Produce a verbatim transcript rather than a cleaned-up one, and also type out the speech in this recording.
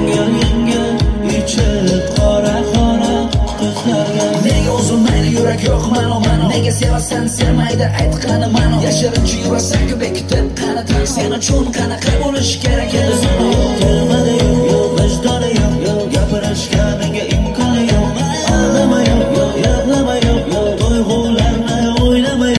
yengil yengil ichi qora qora qizlarga. Nega o'zim mayli yurak yo'q mano mano, nega sevasan sevmaydi aytqani mano. Yashirincha yurasan ku bekitib qani tan, sen uchun qanaqa bo'lish kerak edi?